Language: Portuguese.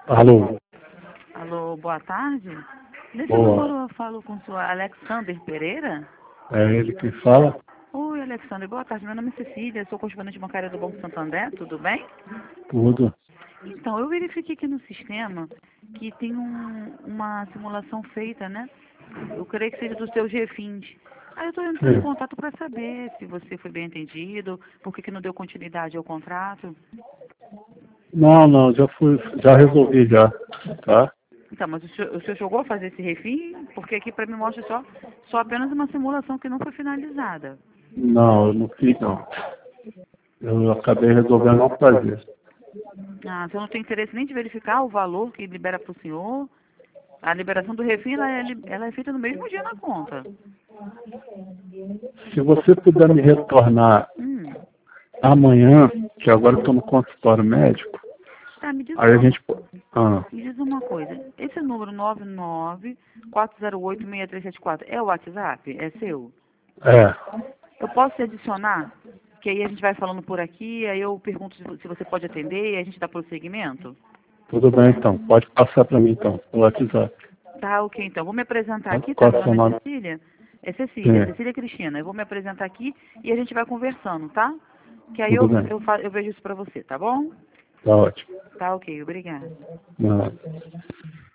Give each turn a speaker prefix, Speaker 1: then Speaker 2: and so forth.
Speaker 1: Alô,
Speaker 2: Alô, boa tarde. Nesse
Speaker 1: boa.
Speaker 2: número eu falo com o senhor Alexander Pereira.
Speaker 1: É ele que fala?
Speaker 2: Oi, Alexander, boa tarde. Meu nome é Cecília, sou correspondente bancária do Banco Santander, tudo bem?
Speaker 1: Tudo.
Speaker 2: Então, eu verifiquei aqui no sistema que tem uma simulação feita, né? Eu creio que seja dos seus refins. Aí eu estou entrando em
Speaker 1: Sim.
Speaker 2: contato para saber se você foi bem entendido, por que não deu continuidade ao contrato.
Speaker 1: Não, já resolvi já, tá?
Speaker 2: Então, mas o senhor chegou a fazer esse refim? Porque aqui para mim mostra só apenas uma simulação que não foi finalizada.
Speaker 1: Não, eu não fiz não. Eu acabei resolvendo não fazer.
Speaker 2: Ah, você não tem interesse nem de verificar o valor que libera para o senhor? A liberação do refim, ela é feita no mesmo dia na conta.
Speaker 1: Se você puder me retornar
Speaker 2: Hum.
Speaker 1: amanhã, que agora eu estou no consultório médico,
Speaker 2: Tá, me diz
Speaker 1: aí a
Speaker 2: uma,
Speaker 1: gente... Ah,
Speaker 2: me diz uma coisa. Esse número 994086374 é o WhatsApp? É seu?
Speaker 1: é,
Speaker 2: Eu posso te adicionar? Que aí a gente vai falando por aqui, aí eu pergunto se você pode atender e a gente dá prosseguimento?
Speaker 1: tudo bem então. Pode passar para mim então, no WhatsApp.
Speaker 2: Tá, ok, então. Vou me apresentar
Speaker 1: Tá?
Speaker 2: aqui, tá?
Speaker 1: Qual é
Speaker 2: Meu
Speaker 1: o seu
Speaker 2: nome é
Speaker 1: nome?
Speaker 2: Cecília. É Cecília,
Speaker 1: Sim,
Speaker 2: Cecília Cristina. Eu vou me apresentar aqui e a gente vai conversando, tá? Que aí
Speaker 1: tudo bem.
Speaker 2: eu vejo isso pra você, tá bom?
Speaker 1: Tá ótimo.
Speaker 2: Tá, ok, obrigada.
Speaker 1: Não.